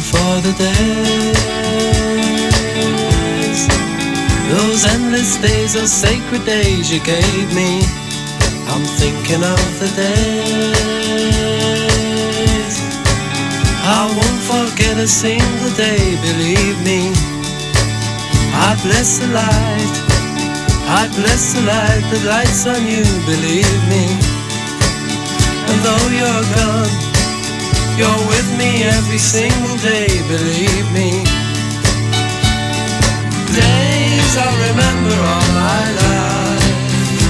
for the days, those endless days, those sacred days you gave me. I'm thinking of the days. I won't forget a single day, believe me. I bless the light, I bless the light that lights on you, believe me. And though you're gone, you're with me every single day, believe me. Days I remember all my life,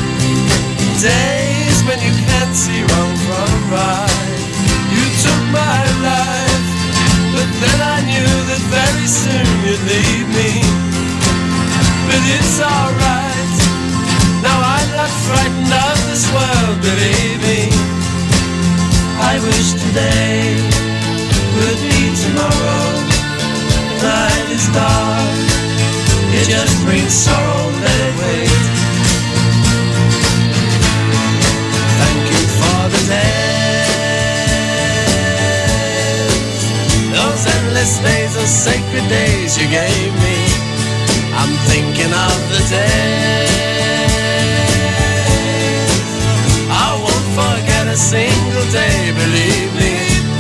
days when you can't see wrong from right. You took my life, but then I knew that very soon you'd leave me. But it's alright, now I'm not frightened of this world, believe me. I wish today would be tomorrow. The night is dark, it just brings sorrow, let it wait. Thank you for the days, those endless days, those sacred days you gave me. I'm thinking of the days. I won't forget a single day, believe me.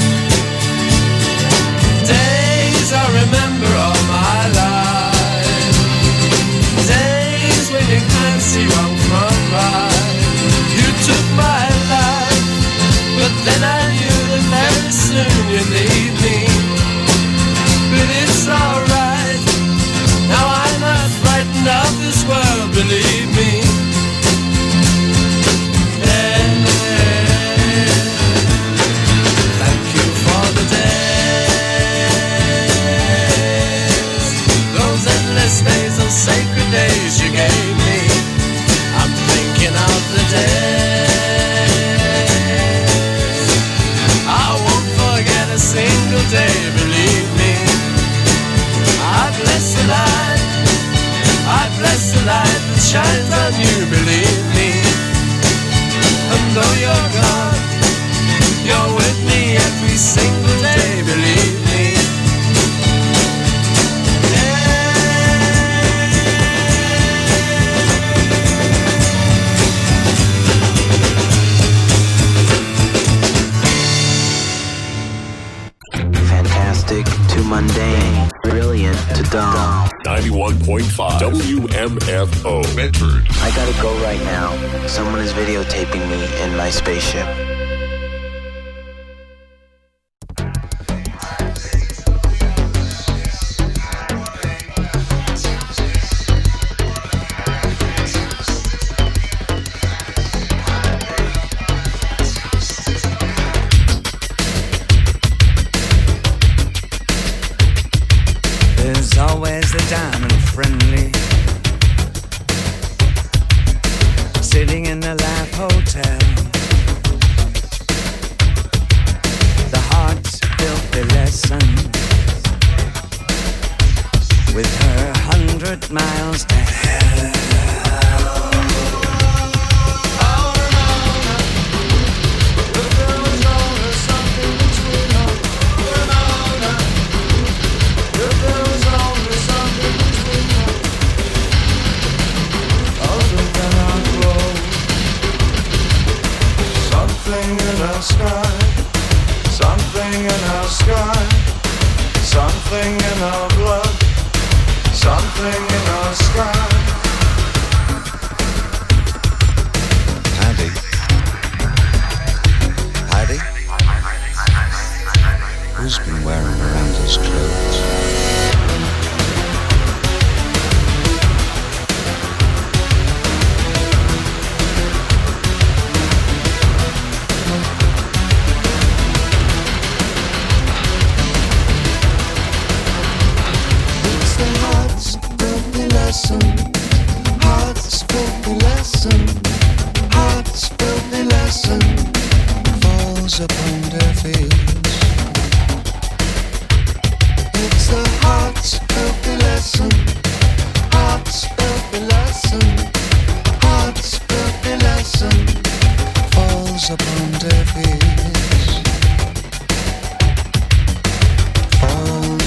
Days I remember all my life, days when you can't see wrong from right. You took my life, but then I knew that very soon you'd leave me. But it's alright, now I'm not frightened of this world, believe me. Thank you for the days, those endless days, those sacred days you gave me. I'm thinking of the days. I won't forget a single day, believe me. I bless the light, I bless the light that shines on you, believe me. And though you're gone, you're with me every single day, believe me. Fantastic to mundane, brilliant to dumb. 91.5 WMFO Bedford. I gotta go right now. Someone is videotaping me in my spaceship. There's always the diamond friendly, sitting in the Life Hotel. The heart's filthy lesson, with her 100 miles to hell. Something in our sky, something in our sky, something in our blood, something in our sky. Paddy. Paddy? Who's been wearing Miranda's clothes? Heart's filthy lesson, heart's filthy lesson, falls upon deaf ears. It's the heart's filthy lesson, heart's filthy lesson, heart's filthy lesson, falls upon deaf ears. Falls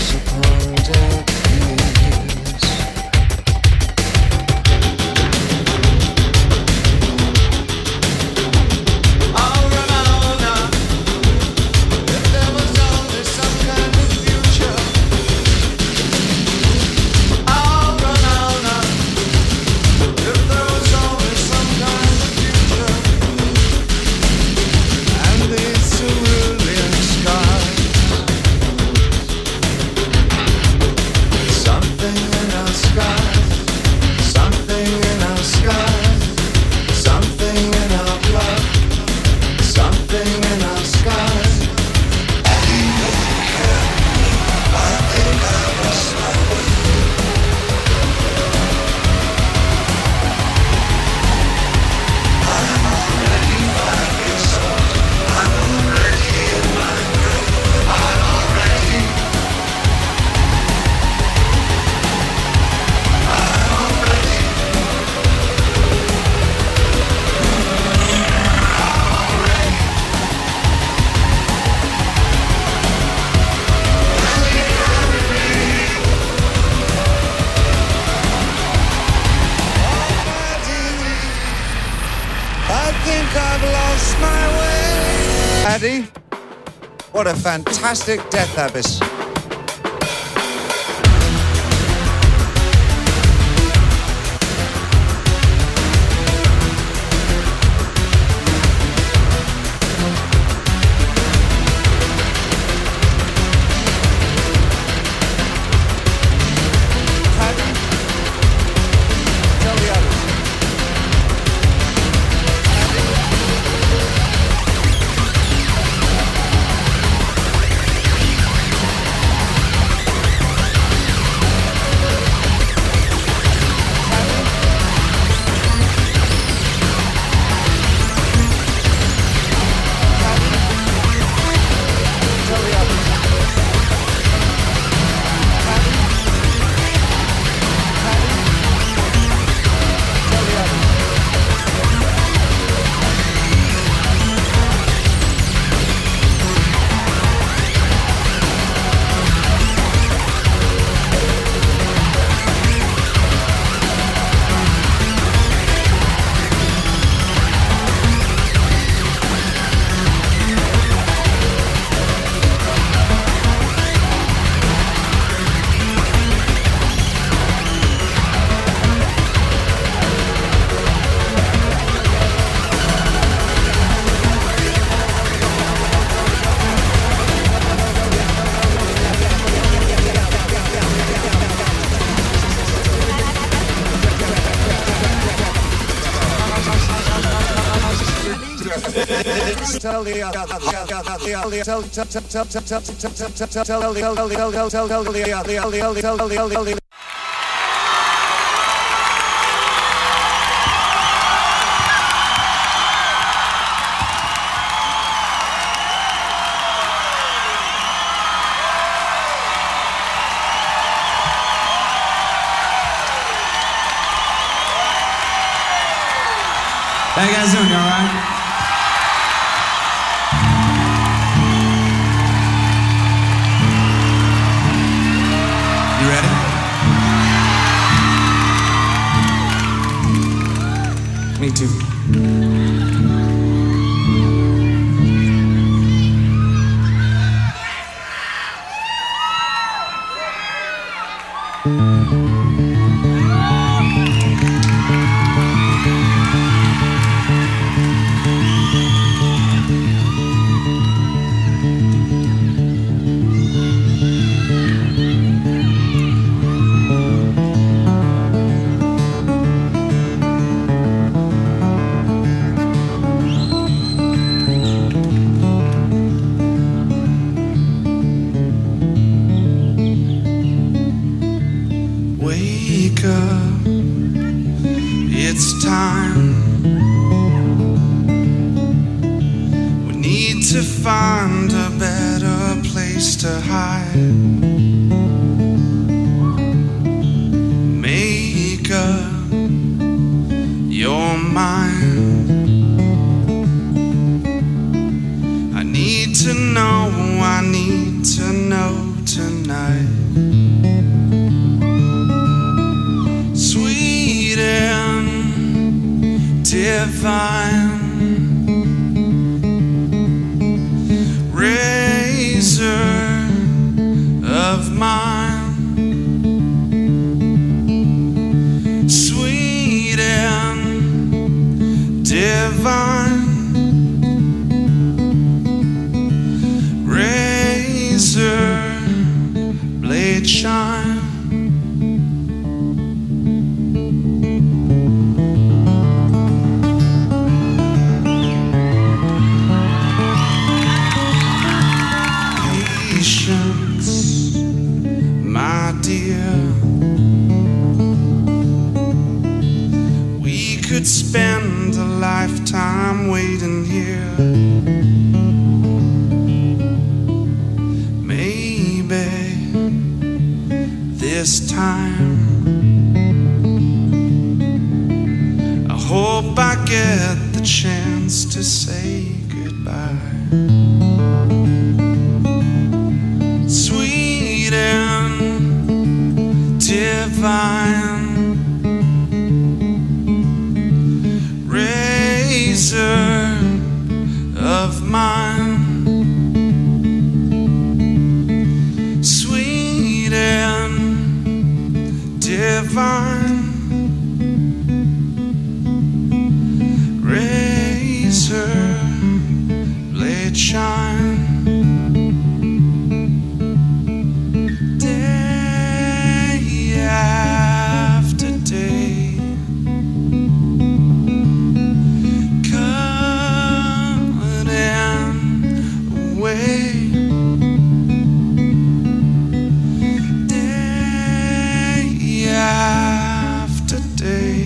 Paddy. What a fantastic death abyss. How you guys doing? You all right? You ready? Me too. Wake up, it's time. We need to find a better place to hide. Make up your mind. I need to know tonight. Sweet and divine, razor of mine. Sweet and divine, razor blade shine. My dear, we could spend a lifetime waiting here. Maybe this time I hope I get the chance to say goodbye. Sweet and divine, razor of mine. divine razor blade shine. Day after day, cutting away. After day,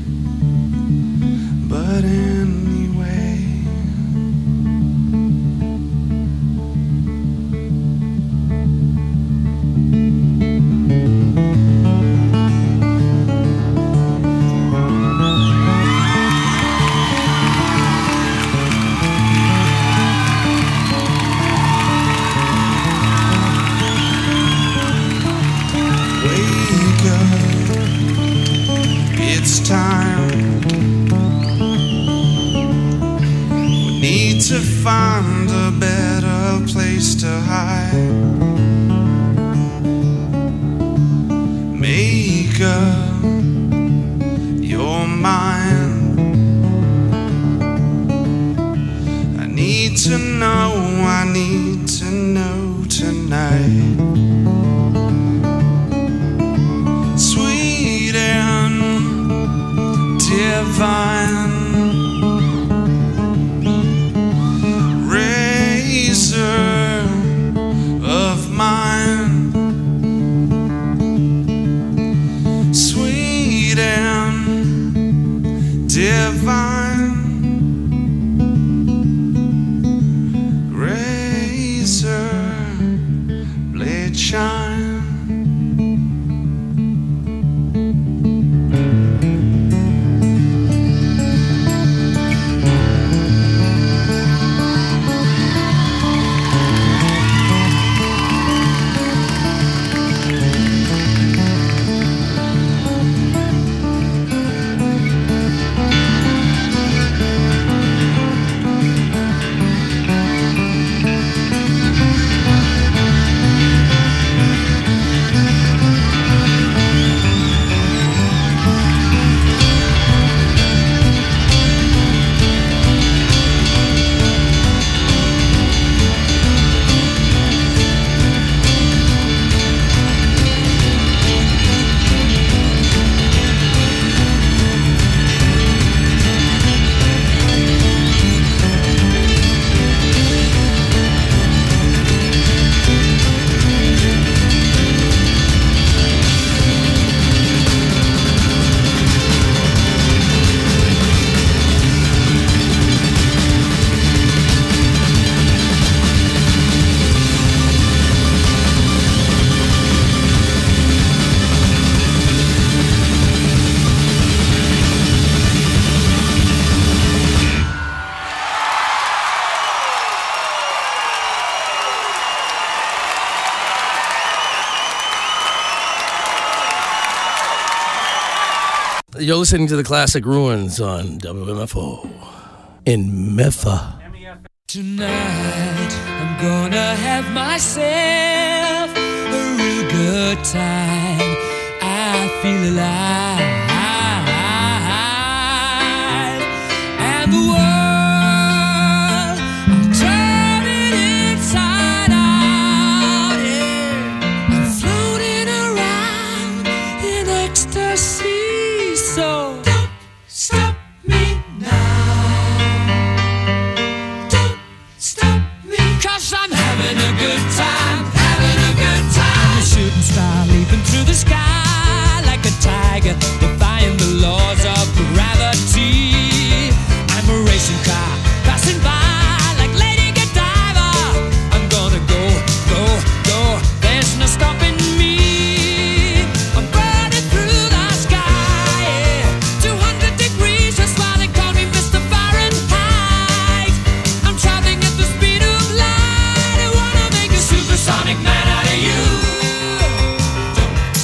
but anyway, wake up. It's time. We need to find a better place to hide. Make up your mind. I need to know tonight. Sweet and divine razor of mine, sweet and divine razor blade shine. You're listening to the Classic Ruins on WMFO in Memphis. Tonight, I'm gonna have myself a real good time. I feel alive. And the world, I'm turning inside out. Yeah. I'm floating around in ecstasy. So don't stop me now. Don't stop me, 'cause I'm having a good time, having a good time. I'm a shooting star leaping through the sky like a tiger, defying the laws of gravity. I'm a racing car passing by like Lady Godiva. I'm gonna go, go, go. There's no stopping me. I'm burning through the sky, yeah. 200 degrees, that's why they call me Mr. Fahrenheit. I'm traveling at the speed of light. I wanna make a supersonic man out of you. Don't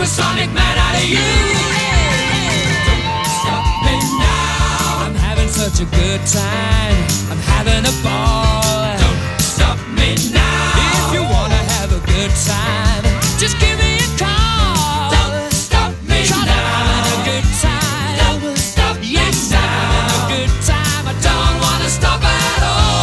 supersonic man out of you. Don't stop me now. I'm having such a good time. I'm having a ball. Don't stop me now. If you wanna have a good time, just give me a call. Don't stop me now. I'm having a good time. Don't stop me now. I'm having a good time. I don't wanna stop at all.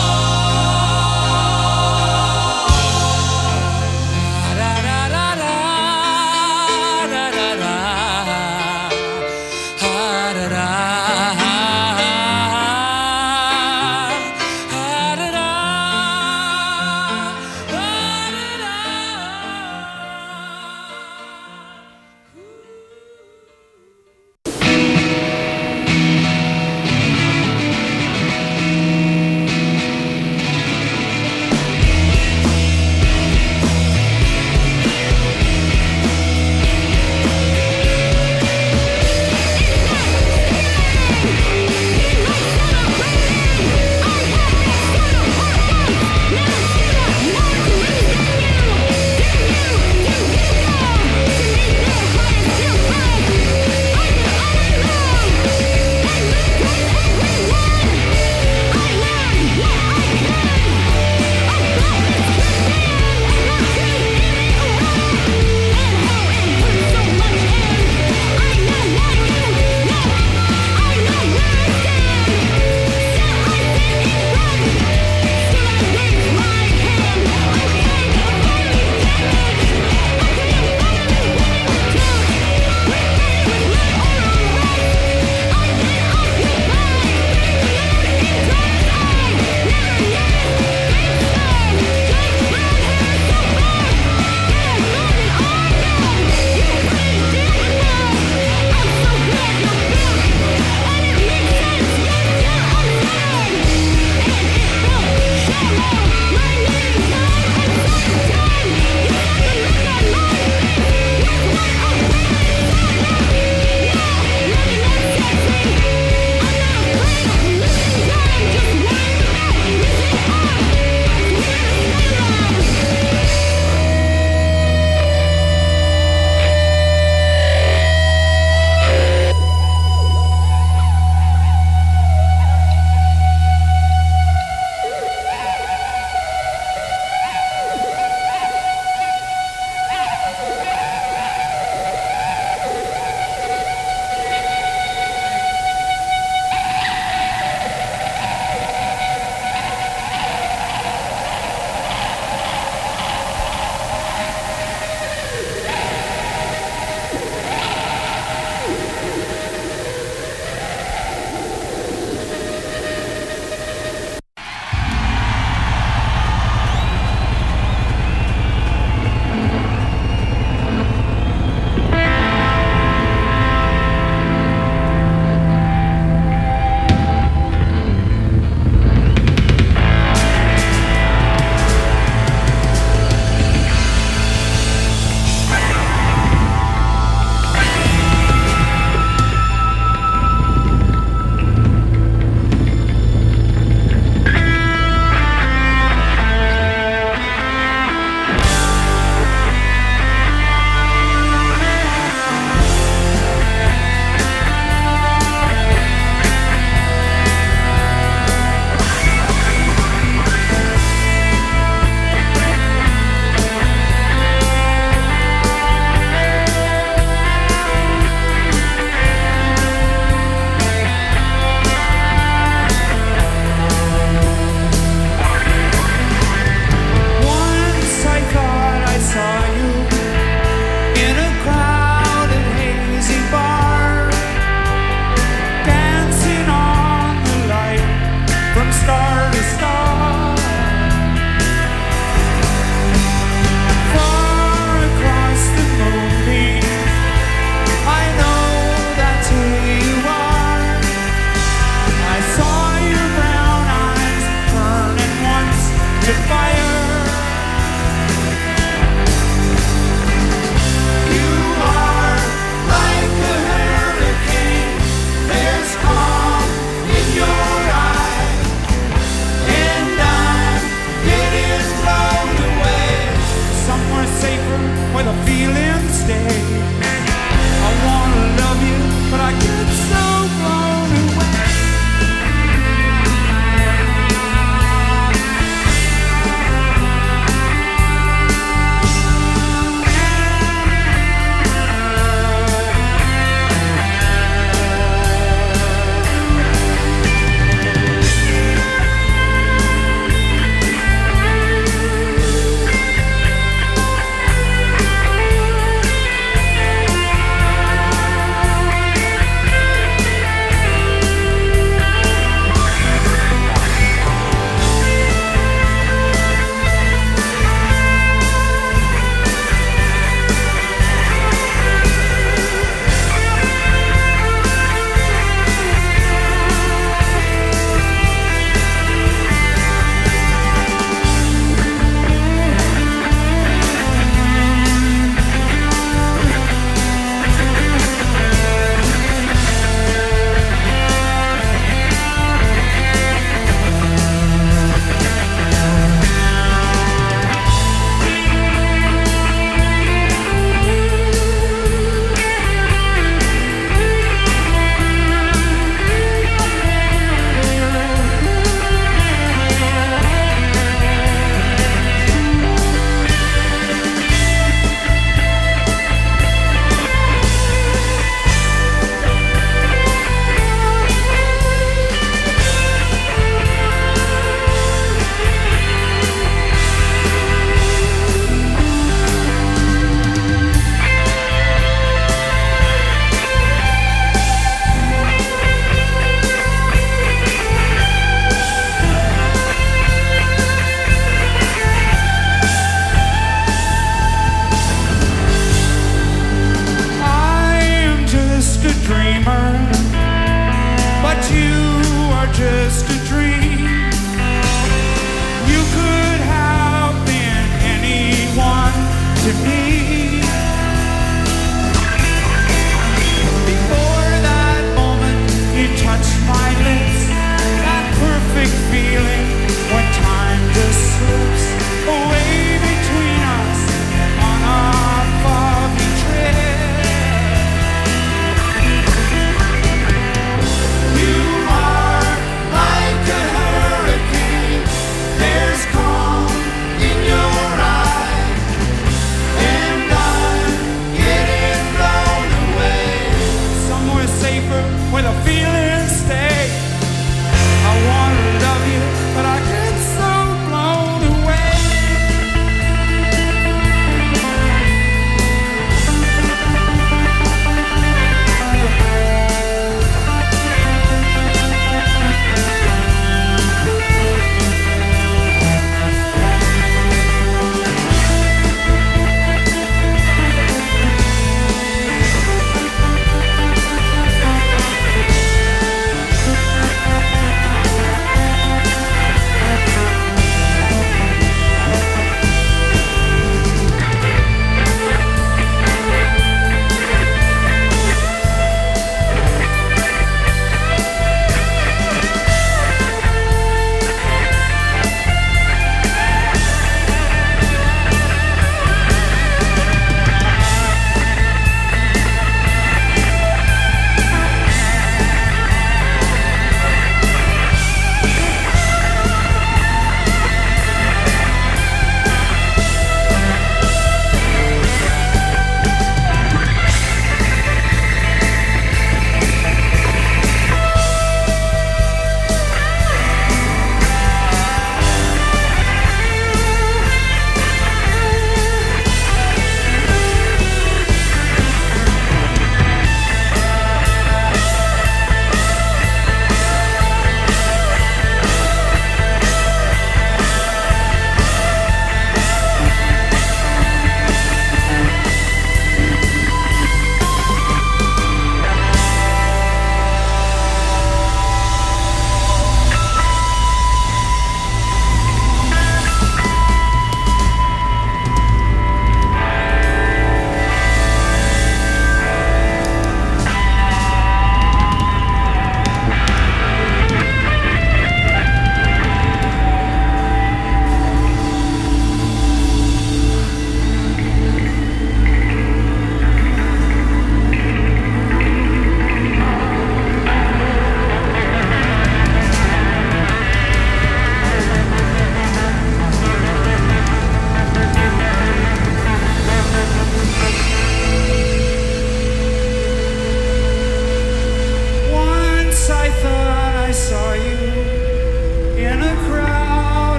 Da da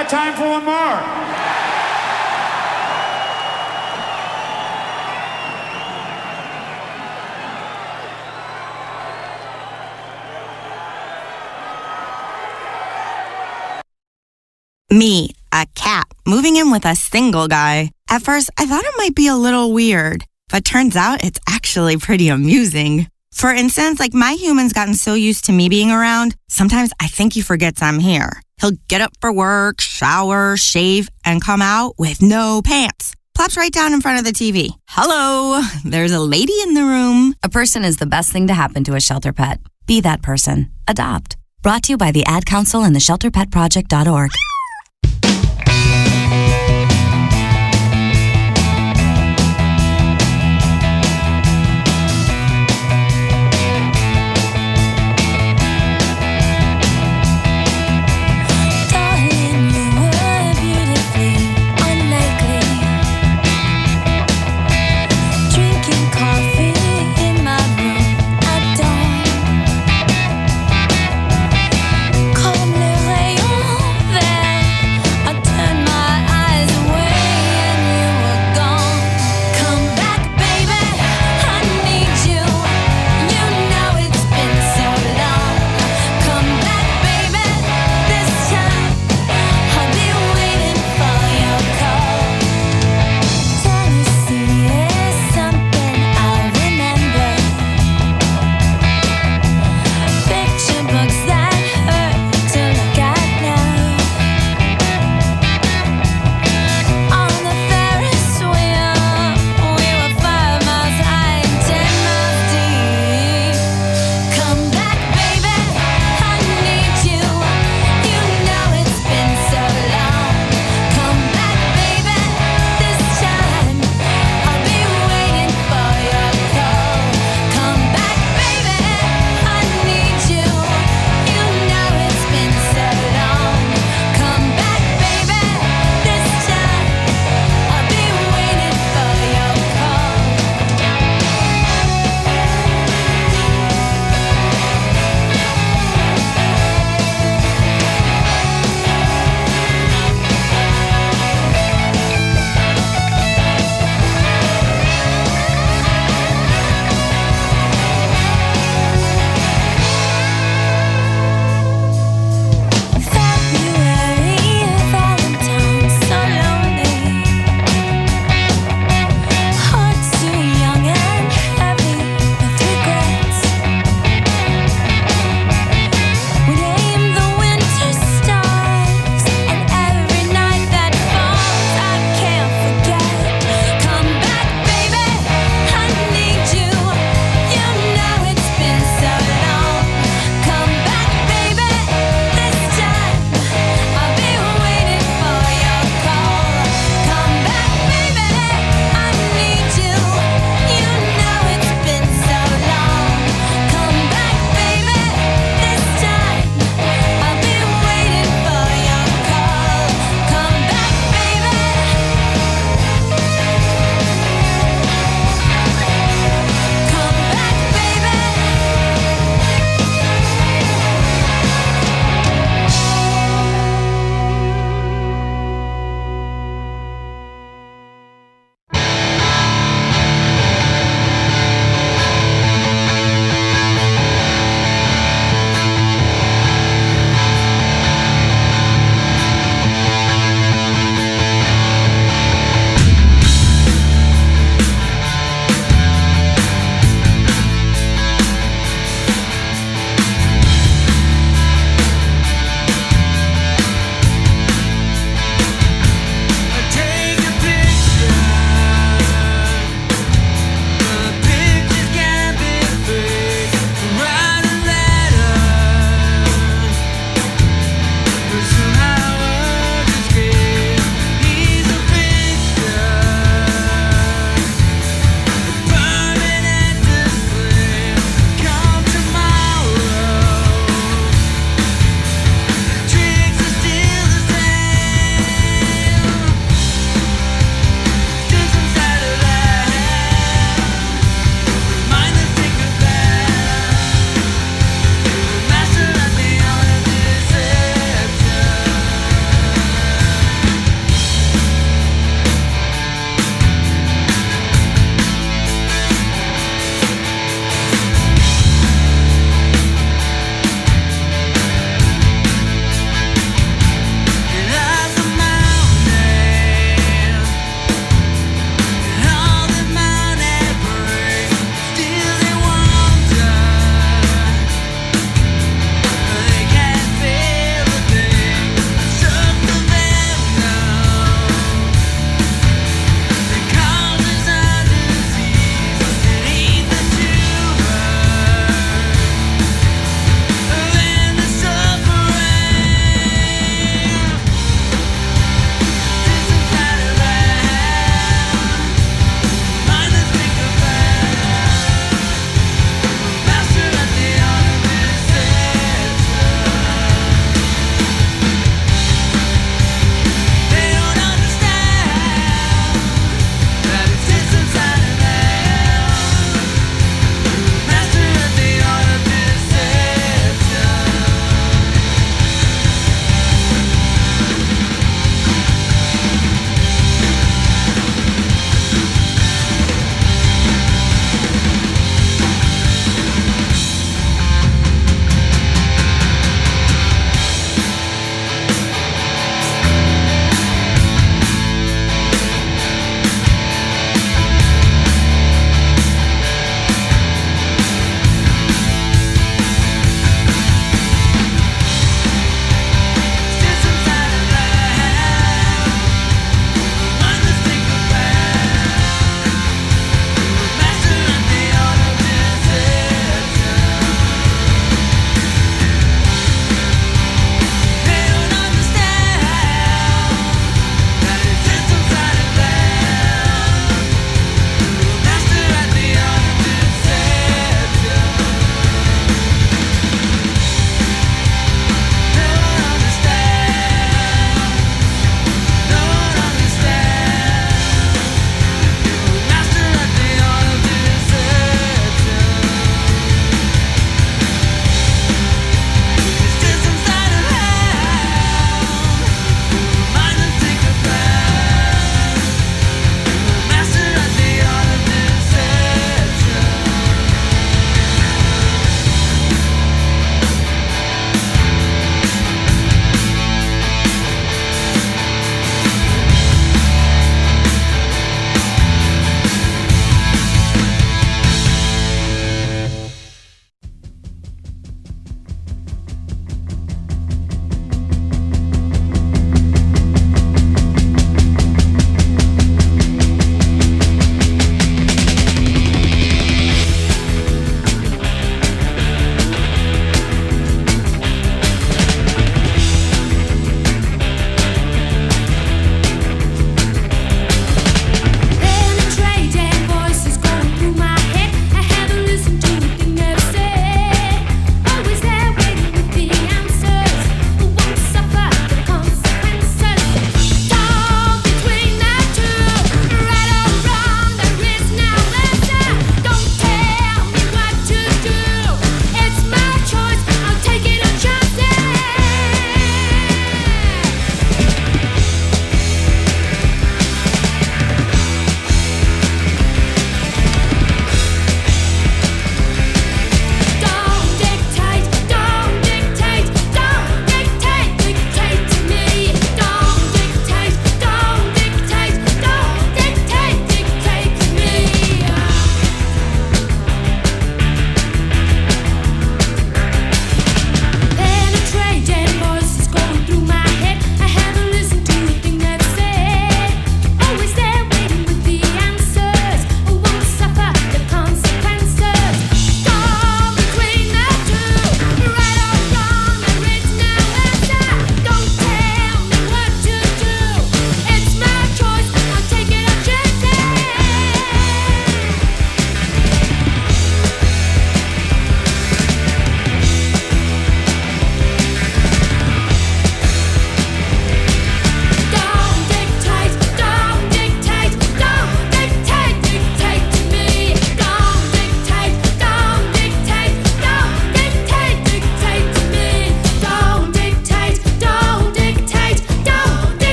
got time for one more. Me, a cat, moving in with a single guy. At first, I thought it might be a little weird, but turns out it's actually pretty amusing. For instance, like my human's gotten so used to me being around, sometimes I think he forgets I'm here. He'll get up for work, shower, shave, and come out with no pants. Plops right down in front of the TV. Hello, there's a lady in the room. A person is the best thing to happen to a shelter pet. Be that person. Adopt. Brought to you by the Ad Council and the ShelterPetProject.org. Comme le rayon vert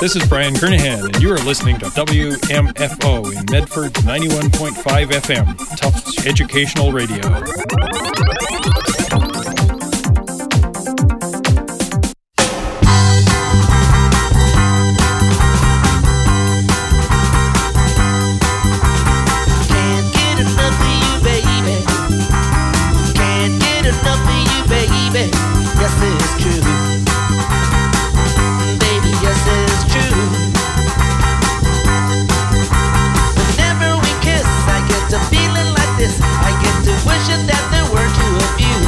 This is Brian Kernahan, and you are listening to WMFO in Medford 91.5 FM, Tufts Educational Radio. I get to feeling like this. I get to wishing that there were two of you.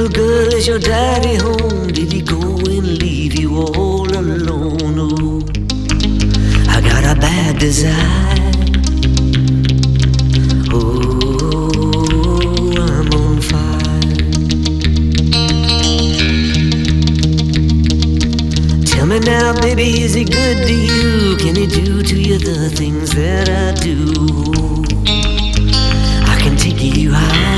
Little girl, is your daddy home? Did he go and leave you all alone? Oh, I got a bad desire. Oh, I'm on fire. Tell me now, baby, is he good to you? Can he do to you the things that I do? I can take you high.